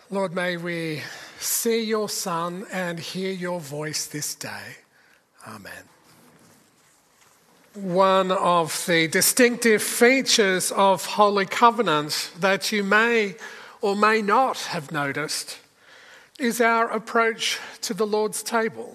Lord, may we see your Son and hear your voice this day. Amen. One of the distinctive features of Holy Covenant that you may or may not have noticed is our approach to the Lord's table.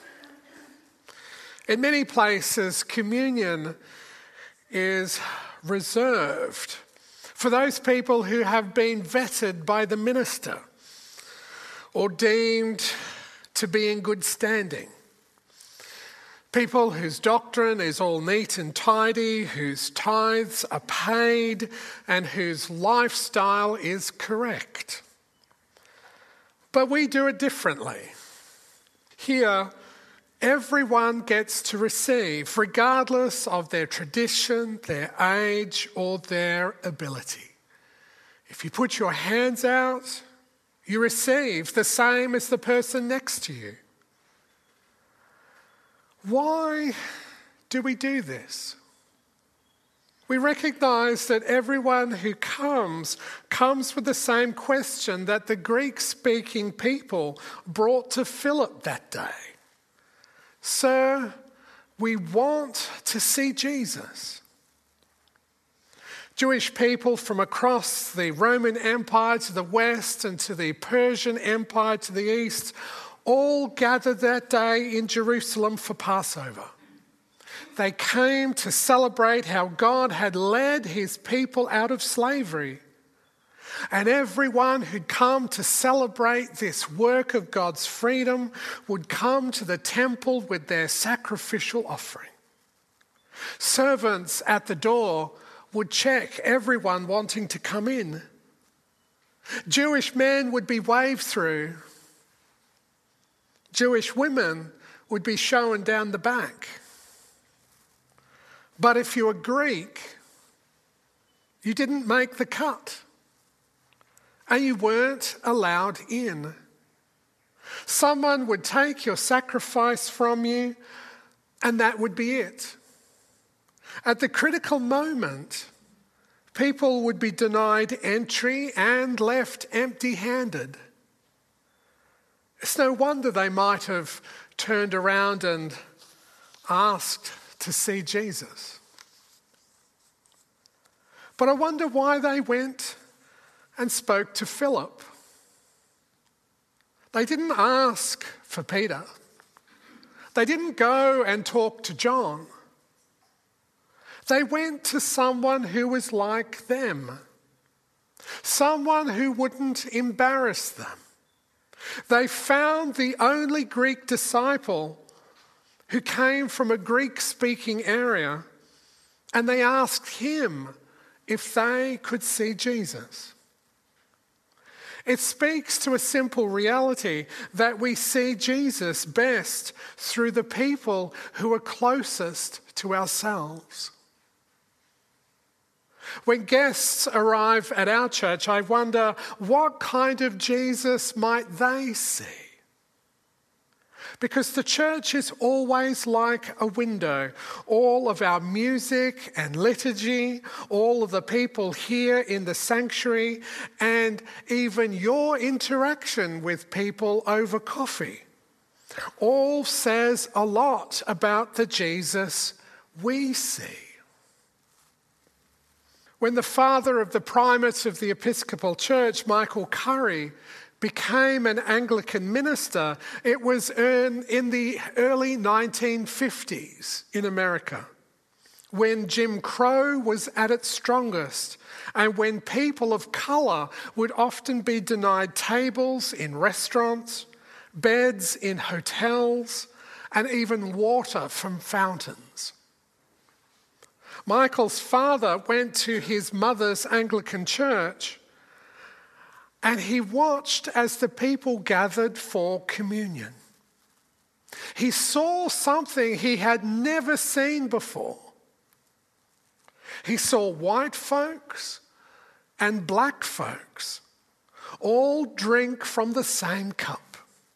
In many places, communion is reserved for those people who have been vetted by the minister or deemed to be in good standing. People whose doctrine is all neat and tidy, whose tithes are paid, and whose lifestyle is correct. But we do it differently. Here, everyone gets to receive, regardless of their tradition, their age, or their ability. If you put your hands out, you receive the same as the person next to you. Why do we do this? We recognize that everyone who comes with the same question that the Greek-speaking people brought to Philip that day. Sir, we want to see Jesus. Jewish people from across the Roman Empire to the west and to the Persian Empire to the east all gathered that day in Jerusalem for Passover. They came to celebrate how God had led his people out of slavery. And everyone who'd come to celebrate this work of God's freedom would come to the temple with their sacrificial offering. Servants at the door would check everyone wanting to come in. Jewish men would be waved through. Jewish women would be shown down the back. But if you were Greek, you didn't make the cut. And you weren't allowed in. Someone would take your sacrifice from you, and that would be it. At the critical moment, people would be denied entry and left empty-handed. It's no wonder they might have turned around and asked to see Jesus. But I wonder why they went and spoke to Philip. They didn't ask for Peter. They didn't go and talk to John. They went to someone who was like them, someone who wouldn't embarrass them. They found the only Greek disciple who came from a Greek-speaking area, and they asked him if they could see Jesus. It speaks to a simple reality that we see Jesus best through the people who are closest to ourselves. When guests arrive at our church, I wonder what kind of Jesus might they see? Because the church is always like a window. All of our music and liturgy, all of the people here in the sanctuary, and even your interaction with people over coffee, all says a lot about the Jesus we see. When the father of the primate of the Episcopal Church, Michael Curry, became an Anglican minister, it was in the early 1950s in America, when Jim Crow was at its strongest and when people of colour would often be denied tables in restaurants, beds in hotels, and even water from fountains. Michael's father went to his mother's Anglican church, and he watched as the people gathered for communion. He saw something he had never seen before. He saw white folks and black folks all drink from the same cup.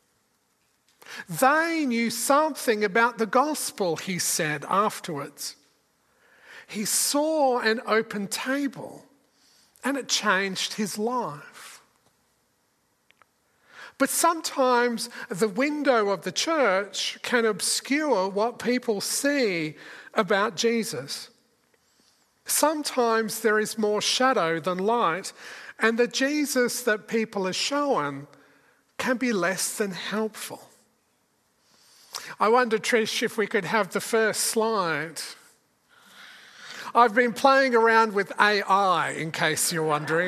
They knew something about the gospel, he said afterwards. He saw an open table, and it changed his life. But sometimes the window of the church can obscure what people see about Jesus. Sometimes there is more shadow than light, and the Jesus that people are shown can be less than helpful. I wonder, Trish, if we could have the first slide. I've been playing around with AI, in case you're wondering.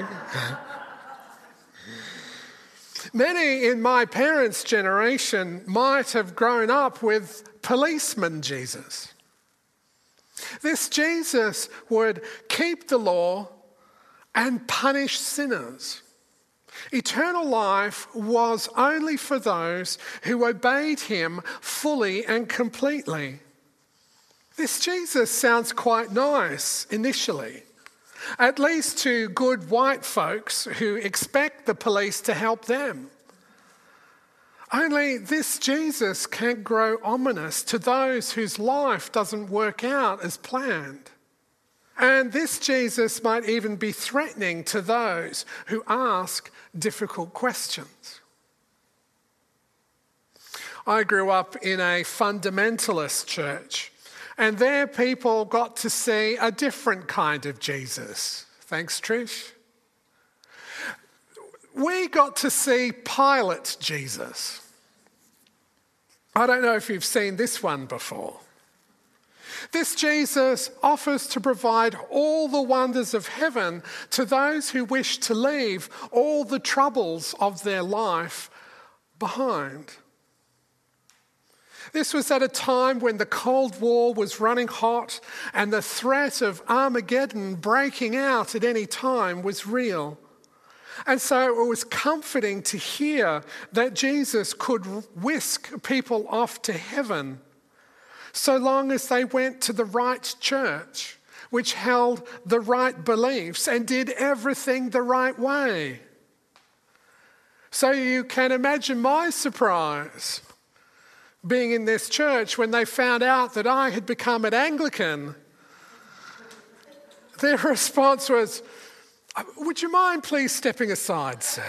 Many in my parents' generation might have grown up with policeman Jesus. This Jesus would keep the law and punish sinners. Eternal life was only for those who obeyed him fully and completely. This Jesus sounds quite nice initially, at least to good white folks who expect the police to help them. Only this Jesus can grow ominous to those whose life doesn't work out as planned. And this Jesus might even be threatening to those who ask difficult questions. I grew up in a fundamentalist church, and there people got to see a different kind of Jesus. Thanks, Trish. We got to see Pilate Jesus. I don't know if you've seen this one before. This Jesus offers to provide all the wonders of heaven to those who wish to leave all the troubles of their life behind. This was at a time when the Cold War was running hot and the threat of Armageddon breaking out at any time was real. And so it was comforting to hear that Jesus could whisk people off to heaven so long as they went to the right church, which held the right beliefs and did everything the right way. So you can imagine my surprise being in this church when they found out that I had become an Anglican. Their response was, "Would you mind please stepping aside, sir?"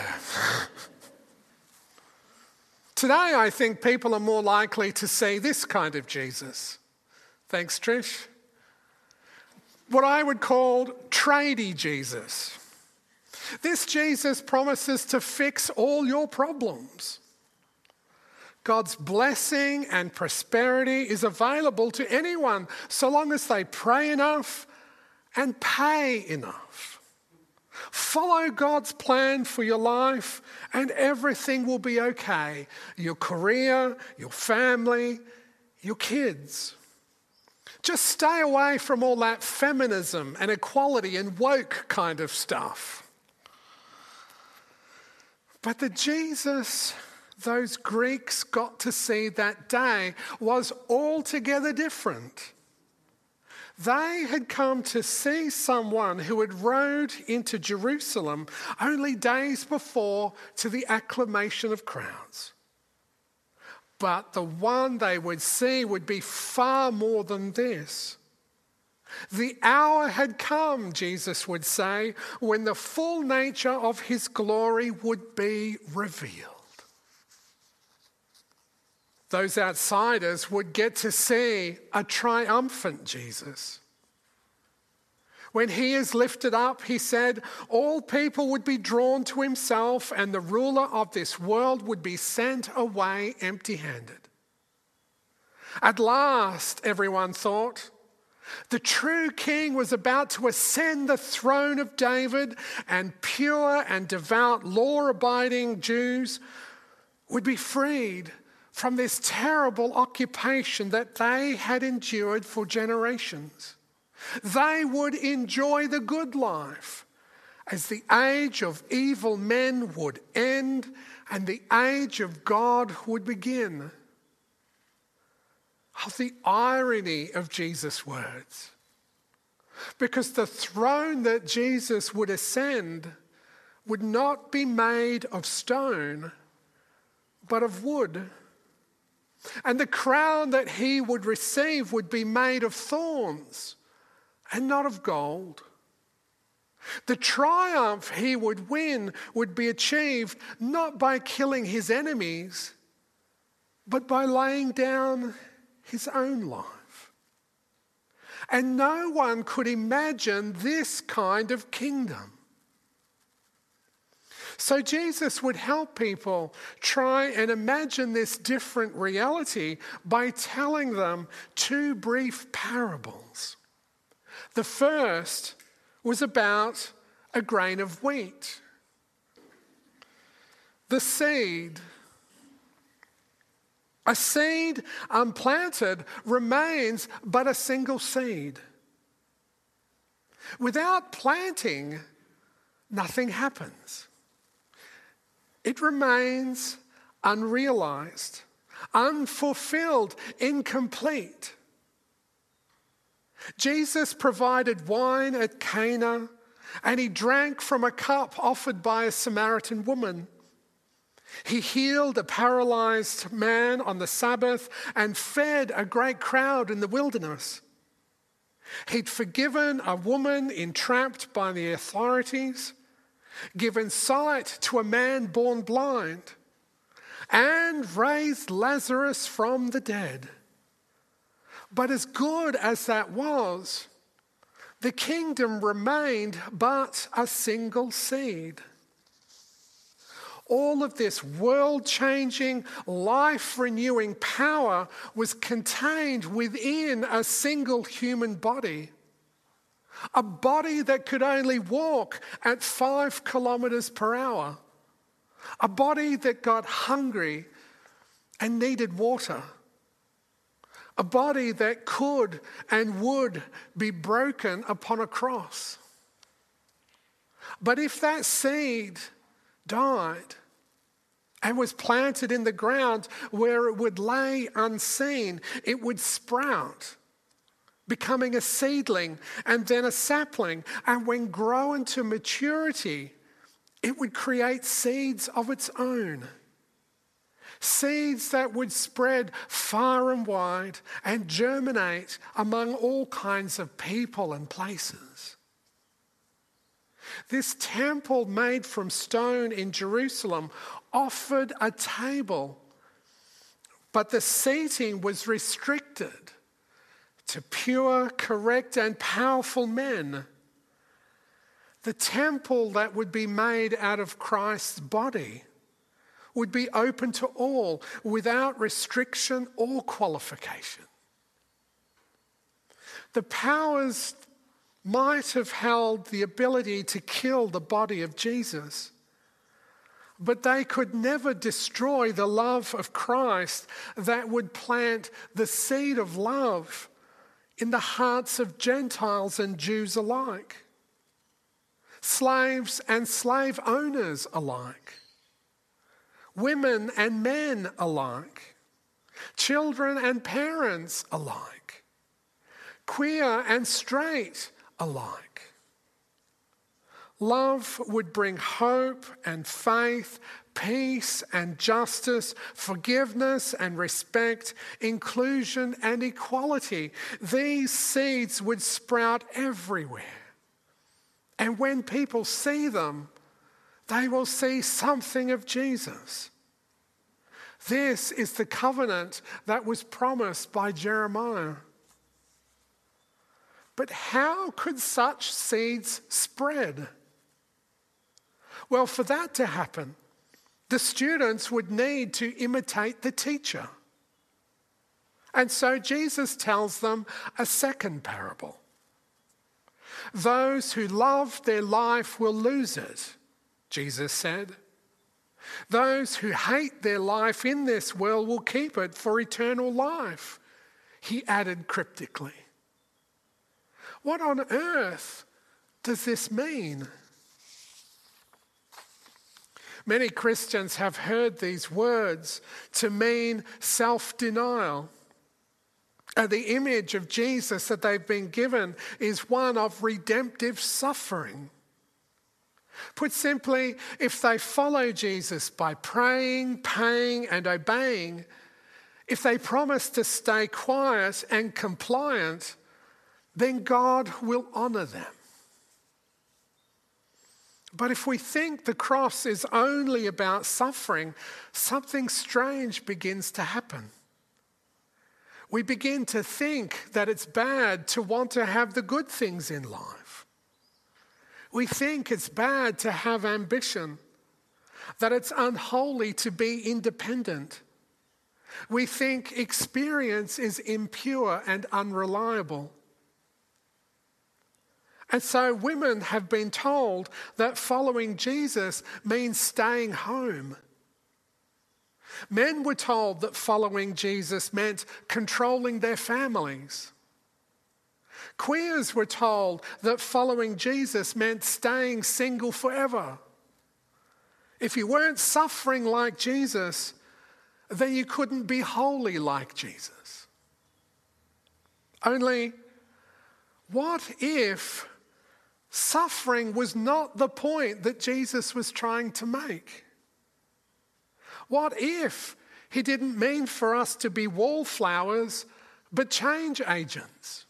Today, I think people are more likely to see this kind of Jesus. Thanks, Trish. What I would call tradie Jesus. This Jesus promises to fix all your problems. God's blessing and prosperity is available to anyone so long as they pray enough and pay enough. Follow God's plan for your life and everything will be okay. Your career, your family, your kids. Just stay away from all that feminism and equality and woke kind of stuff. But the Jesus those Greeks got to see that day was altogether different. They had come to see someone who had rode into Jerusalem only days before to the acclamation of crowds. But the one they would see would be far more than this. The hour had come, Jesus would say, when the full nature of his glory would be revealed. Those outsiders would get to see a triumphant Jesus. When he is lifted up, he said, all people would be drawn to himself and the ruler of this world would be sent away empty-handed. At last, everyone thought, the true king was about to ascend the throne of David and pure and devout law-abiding Jews would be freed from this terrible occupation that they had endured for generations. They would enjoy the good life as the age of evil men would end and the age of God would begin. Oh, the irony of Jesus' words. Because the throne that Jesus would ascend would not be made of stone, but of wood. And the crown that he would receive would be made of thorns and not of gold. The triumph he would win would be achieved not by killing his enemies, but by laying down his own life. And no one could imagine this kind of kingdom. So Jesus would help people try and imagine this different reality by telling them two brief parables. The first was about a grain of wheat. The seed. A seed unplanted remains but a single seed. Without planting, nothing happens. It remains unrealized, unfulfilled, incomplete. Jesus provided wine at Cana, and he drank from a cup offered by a Samaritan woman. He healed a paralyzed man on the Sabbath and fed a great crowd in the wilderness. He'd forgiven a woman entrapped by the authorities, given sight to a man born blind, and raised Lazarus from the dead. But as good as that was, the kingdom remained but a single seed. All of this world-changing, life-renewing power was contained within a single human body. A body that could only walk at 5 kilometers per hour. A body that got hungry and needed water. A body that could and would be broken upon a cross. But if that seed died and was planted in the ground where it would lay unseen, it would sprout, becoming a seedling and then a sapling. And when grown to maturity, it would create seeds of its own. Seeds that would spread far and wide and germinate among all kinds of people and places. This temple made from stone in Jerusalem offered a table, but the seating was restricted to pure, correct, and powerful men. The temple that would be made out of Christ's body would be open to all without restriction or qualification. The powers might have held the ability to kill the body of Jesus, but they could never destroy the love of Christ that would plant the seed of love in the hearts of Gentiles and Jews alike, slaves and slave owners alike, women and men alike, children and parents alike, queer and straight alike. Love would bring hope and faith, peace and justice, forgiveness and respect, inclusion and equality. These seeds would sprout everywhere. And when people see them, they will see something of Jesus. This is the covenant that was promised by Jeremiah. But how could such seeds spread? Well, for that to happen, the students would need to imitate the teacher. And so Jesus tells them a second parable. Those who love their life will lose it, Jesus said. Those who hate their life in this world will keep it for eternal life, he added cryptically. What on earth does this mean? Many Christians have heard these words to mean self-denial. The image of Jesus that they've been given is one of redemptive suffering. Put simply, if they follow Jesus by praying, paying, and obeying, if they promise to stay quiet and compliant, then God will honor them. But if we think the cross is only about suffering, something strange begins to happen. We begin to think that it's bad to want to have the good things in life. We think it's bad to have ambition, that it's unholy to be independent. We think experience is impure and unreliable. And so women have been told that following Jesus means staying home. Men were told that following Jesus meant controlling their families. Queers were told that following Jesus meant staying single forever. If you weren't suffering like Jesus, then you couldn't be holy like Jesus. Only, what if suffering was not the point that Jesus was trying to make? What if he didn't mean for us to be wallflowers, but change agents?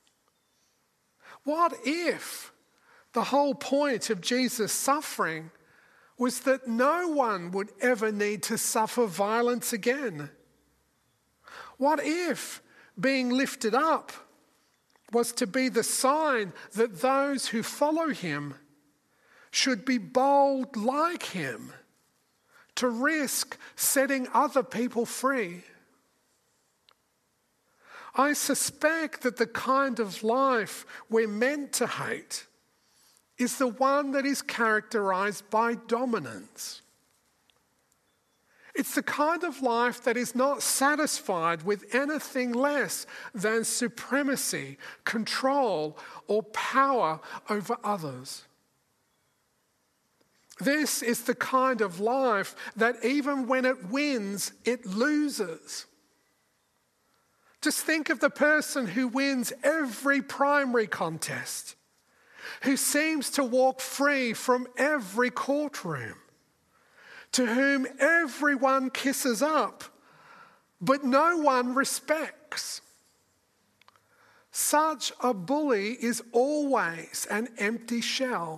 What if the whole point of Jesus' suffering was that no one would ever need to suffer violence again? What if being lifted up was to be the sign that those who follow him should be bold like him, to risk setting other people free? I suspect that the kind of life we're meant to hate is the one that is characterized by dominance. It's the kind of life that is not satisfied with anything less than supremacy, control, or power over others. This is the kind of life that even when it wins, it loses. Just think of the person who wins every primary contest, who seems to walk free from every courtroom, to whom everyone kisses up, but no one respects. Such a bully is always an empty shell.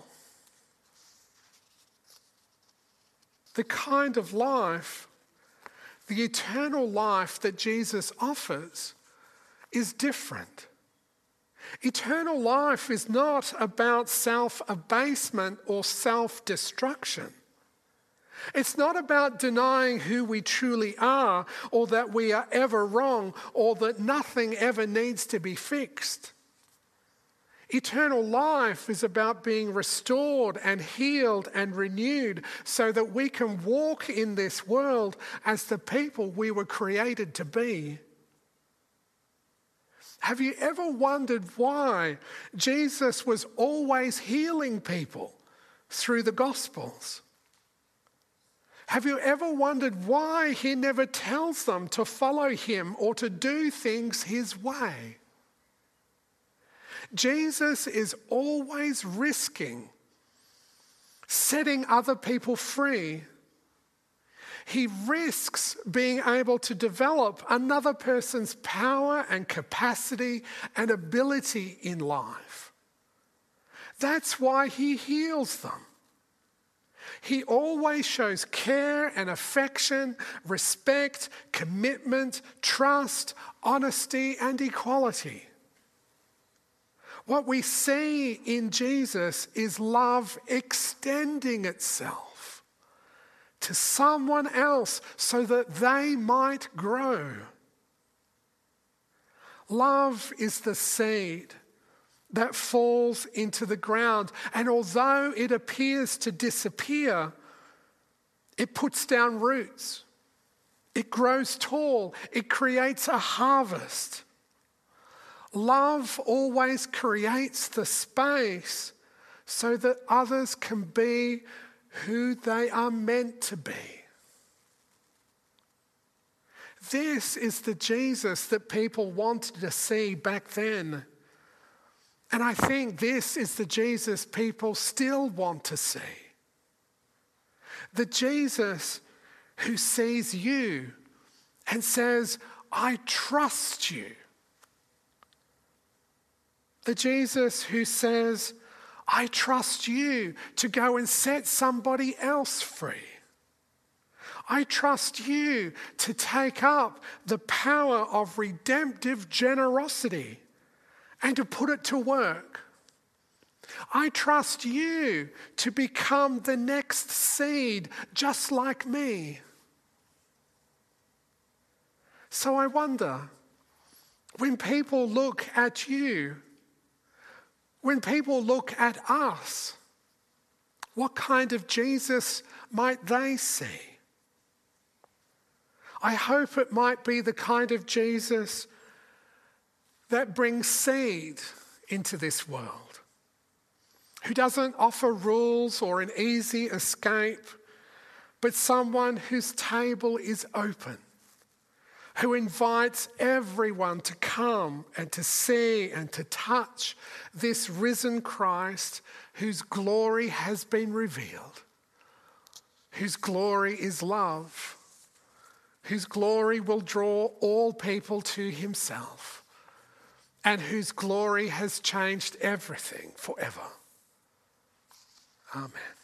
The kind of life, the eternal life that Jesus offers, is different. Eternal life is not about self-abasement or self-destruction. It's not about denying who we truly are, or that we are ever wrong, or that nothing ever needs to be fixed. Eternal life is about being restored and healed and renewed so that we can walk in this world as the people we were created to be. Have you ever wondered why Jesus was always healing people through the Gospels? Have you ever wondered why he never tells them to follow him or to do things his way? Jesus is always risking setting other people free. He risks being able to develop another person's power and capacity and ability in life. That's why he heals them. He always shows care and affection, respect, commitment, trust, honesty, and equality. What we see in Jesus is love extending itself to someone else so that they might grow. Love is the seed that falls into the ground, and although it appears to disappear, it puts down roots. It grows tall. It creates a harvest. Love always creates the space so that others can be who they are meant to be. This is the Jesus that people wanted to see back then. And I think this is the Jesus people still want to see. The Jesus who sees you and says, I trust you. The Jesus who says, I trust you to go and set somebody else free. I trust you to take up the power of redemptive generosity and to put it to work. I trust you to become the next seed just like me. So I wonder, when people look at you, when people look at us, what kind of Jesus might they see? I hope it might be the kind of Jesus that brings seed into this world, who doesn't offer rules or an easy escape, but someone whose table is open, who invites everyone to come and to see and to touch this risen Christ whose glory has been revealed, whose glory is love, whose glory will draw all people to himself, and whose glory has changed everything forever. Amen.